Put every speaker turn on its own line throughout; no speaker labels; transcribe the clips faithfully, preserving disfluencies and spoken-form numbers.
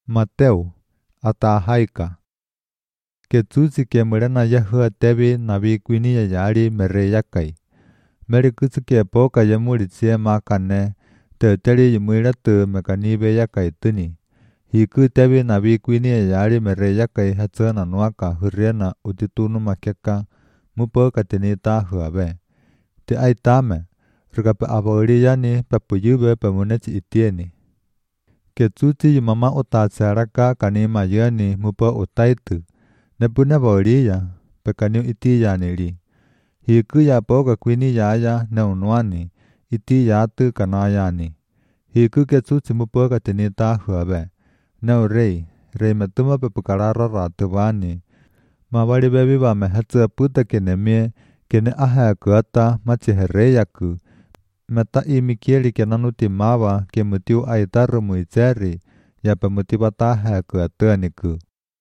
Mateo, ata haika. Ketsusi ke murena yahua tebi nabi kwini ya yari mere yakai. Mere kutsu ke poka ya muri tsie makane, te teri yumira tu mekanibe yakai tuni. Hiku tebi nabi kwini ya yari mere yakai hatsana nuaka huriena utitunu makeka, mupo katini ta huabe. Te ai tame, rukape abori yani papuyube pamunechi itieni. Ketsuti yumama utatsaraka kanima yani mupo utaitu. Nepuna boriya, pekaniu iti yanili. Hiku ya poka kwini yaya neunwani, iti yatu kanayani. Hiku ketsuti mupo katini ta huabe. Neu rei, rei metuma pepukarara ratubani. Mabari bebi ba mehatsa puta kene mie, kene aha kuata machi hereyaku. Meta imikieli kenanuti mawa ke mutiu aitaru muitseri, ya pemutiba taha kuatuaniku.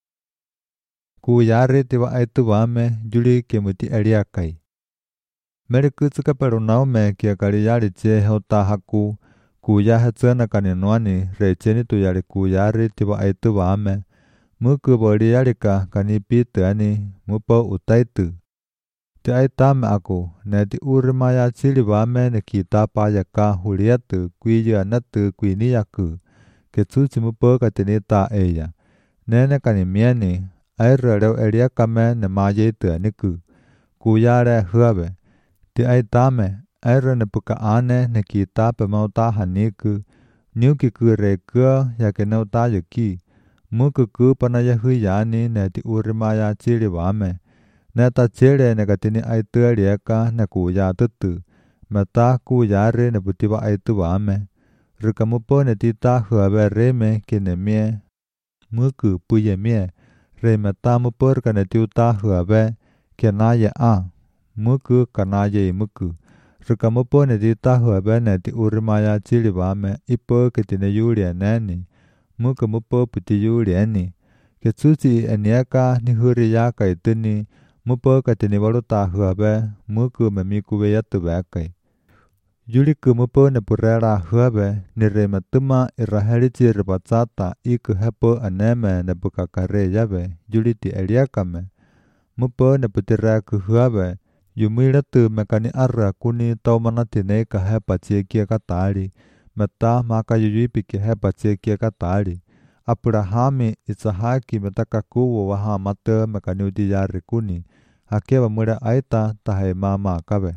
Ku yari tiba aitu wame juli ke muti eliakai. Mere kutsuka perunaume kia kari yari che hota haku, ku ya hatsana kaninwani recheni tu yari ku yari tiba aitu wame, muku bori yarika kanipitu ani mupo utaitu. Te aitame aku, neti urimaya chili wame ne kita payaka huliatu kuiya natu kuiniyaku, ketsuchi mupo katinita eya. Nene kanimieni, airreu eliakame ne mayetu aniku, kuyare huabe. Te aitame, airre ne puka ane ne kita pemauta haniku, nyuki kure kua yake neuta yuki, muku ku panaya huyani neti urimaya chili wame. Neta chile ne katini aitu eliaka ne kuya tutu, meta kuyare ne putiba aitu wame. Rukamupo ne tita huabe reme kine mie, muku puye mie. Rei meta mupur kane tiuta huabe, kenaye a, muku kanaye muku. Rukamupo ne tita huabe ne ti urimaya chili wame, ipo ketine yulia neni, muku mupo puti yulia ni. Ketsuti eniaka ni huri yaka ituni, mupo katini waluta huabe, muku memikuwe yatu bekai. Yuliku mupo ne purera huabe, ni rei metuma irahelichi ribatsata iku hepo aneme ne bukakare yabe, yuliti eliakame. Mupo ne putiraku huabe, yumilatu mekani arra kuni taumanati neika hepa chiekia katari, meta maka yuyipiki hepa chiekia katari. Apurahami Isahaki metakakuwo waha mate mekaniuti yari kuni, hakeba mura aita tahai mama kabe.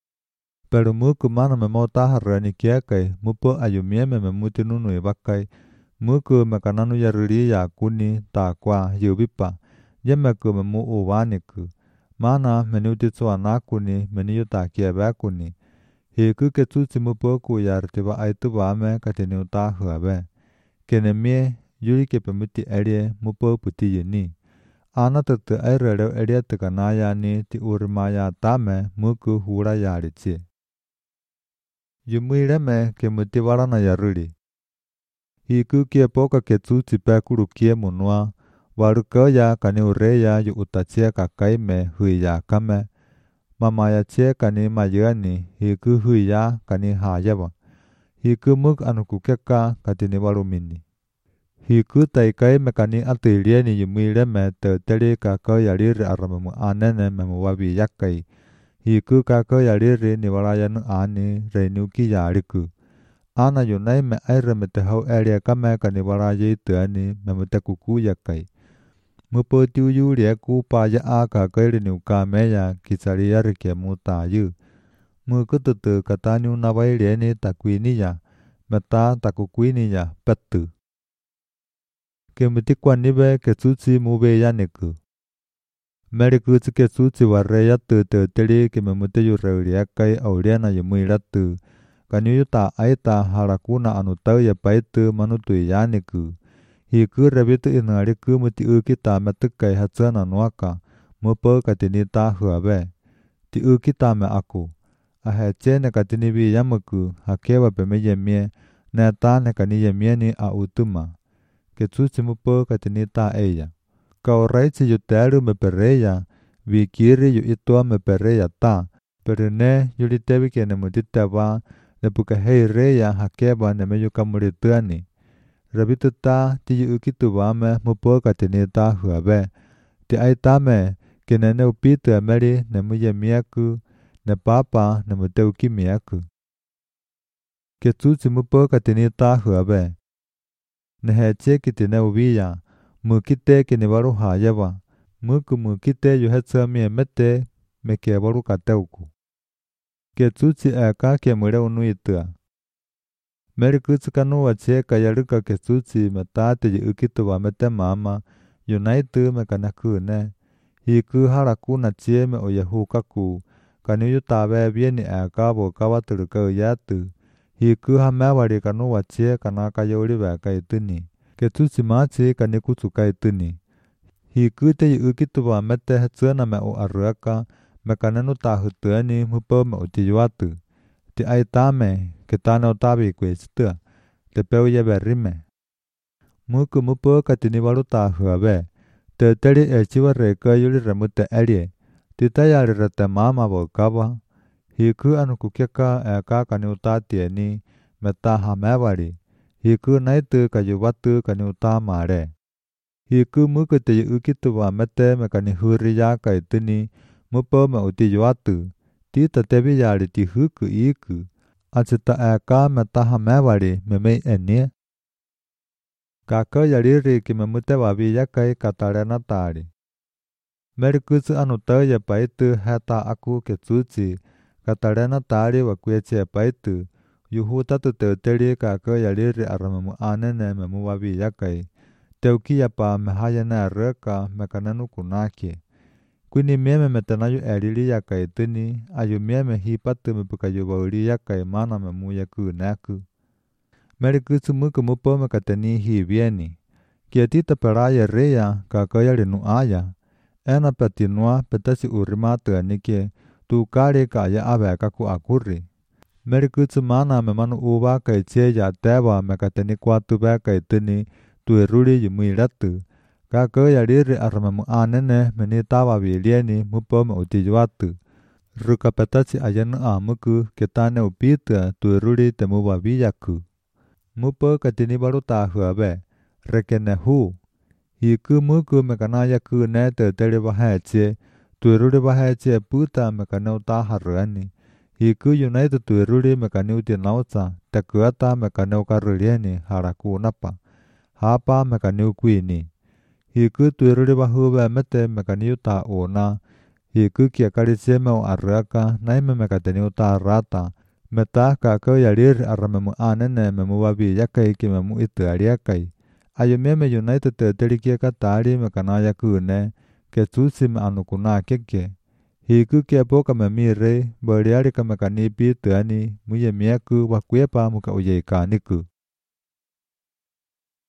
Pero muku mana memota harani kiakai, mupo ayumieme memuti nunu ibakai, muku mekananu yaruri ya kuni ta kwa yubipa, yemeku memu uwaniku, mana meniuti tsuanakuni meniyuta kiebekuni. Hiku ketsuti mupo ku yartiba aitu wame katiniuta huabe. Kene mie yuri kepemuti elie mupo puti yini. Ana tutu airereu elie tukanaya ni ti urimaya tame muku hura yarichi. Yumuireme ke muti warana yaruri. Hiku kie poka ketsuti pekuru kie munua, warukoya kani ureya yu utachia kakaime huiya kame, mamaya chie kani mayani hiku huiya kani hayaba. Hiku muk anukukeka katini warumini. Hiku taikai mekani atilieni yumuireme te teli kako yariri aramamu anene memu wabi yakai. Hiku kako yariri ni warayanu ani reinuki yariku. Ana yunai me aire me te hau elia kame kani warayi tuani memu te kuku yakai. Mupo tiu yuri eku paya a kakairi ni ukameya kisari yariki muta yu. Mukututu katani unawailieni takwiniya, meta takukwiniya petu. Kemutikwa nibe ketsuti mube yaniku. Merikutsi ketsuti warreya tu te teli kememute yurreuri ekai auliana yumuiratu. Kaniuta aita harakuna anutau ya paitu manutu yaniku. Hiku rebitu inariku muti ukita metukai hatsana nuaka, mupo katini ta huabe. Ti ukita me aku. Aheche ne katini bi yamuku, hakewa pemeye mie, neta ne kaniye mie ni a utuma. Ketsuti mupo katini ta eya. Kau raichi yu teru me pereya, vikiri yu itua me pereya ta, perine yuli tebi kene mutiteba, ne puka hei reya hakeba ne meyu kamurituani. Rabitu ta ti yu kitu wame mupo katini ta huabe. Ti ai tame kene ne upitu ameri ne muye miaku ne papa ne muteuki miaku. Ketsuchi mupo katini ta huabe. Ne heche kitine ubiya. Mukite kini waru hayewa. Muku mukite yuhetsa mie mete meke waru kateuku. Ketsuchi eka kemure unuitua. Meri kutsukanu wache kayaruka ketsuchi metate yu ukitu wa mete mama. Yunaitu mekanakune. Hiku haraku na chie me oyahukaku. Kanu yutawe bieni eka bokawa turuka uyatu. Hiku hamewari kanu wache kanaka yori weka ituni. Ketsuchi machi kanikutuka ituni. Hiku te yu ukitu wa mete hetsuana me o aruaka. Mekananu tahutuani mupo me utiyuatu. Ti ai tame ketane otabi kwesitua. Te peu yebe rime. Muku mupo katini waru tahuabe. Te teri echiwa reka yuri remute erie. Ti tayari rete mama bokawa. Hiku anu kukiaka eka kani utatieni. Meta hamewari. Hiku naitu kayuwatu kani utamare. Hiku muku te yu ukitu wa mete mekani huri yaka ituni. Mupo me utiyuatu. Ti tatebi yari ti huku iku. Achita eka meta hamewari memei enie. Kaka yariri ki memute wabi yakai katarena tari. Merikutsu anu tauye paitu heta aku ketsuchi. Katarena tari wakueche paitu. Yuhutatu teuteri kaka yariri aramemu anene memu wabi yakai. Teuki yapa mehayana reka mekananu kunaki. Kuni mieme metanayu eriri yakai tuni. Ayu mieme hipatu mepukayu wauri yakai mana memu yaku naku. Merikutsu muku mupo mekateni hibieni. Kietita peraya rea kaka yarinu aya. Ena petinua petasi urimatu anike. Tukari kaya abe kaku akuri. Merikutsu mana memanu uwa kaiche ya tewa mekateni kuatu beka ituni. Tueruri yumuiratu. Kaka yariri aramemu anene menitawa bilieni mupo me utiyuatu. Ruka petasi ayanu amuku ketane upita tueruri temu wabiyaku. Mupo katini baru tahuabe. Rekene hu. Hiku muku mekanaya kune te teri waheche. Tueruri waheche puta mekane utaharuani. Hiku yunaitu tueruri mekane utinausa. Tekuata mekane ukarurieni haraku napa. Hapa mekane ukuini. Hiku tueruri wahube mete mekane uta una. Hiku kiakariche me o araka naime mekateni utarata. Meta kaka yariri aramemu anene memu wabi yakai ki memu itu ariakai. Ayu meme united te teriki katari mekanaya kune. Ketsuchi me anukuna keke. Hiku kia poka memire. Boriari ka mekanipi tuani. Muye miaku wakuepa muka uyeikaniku.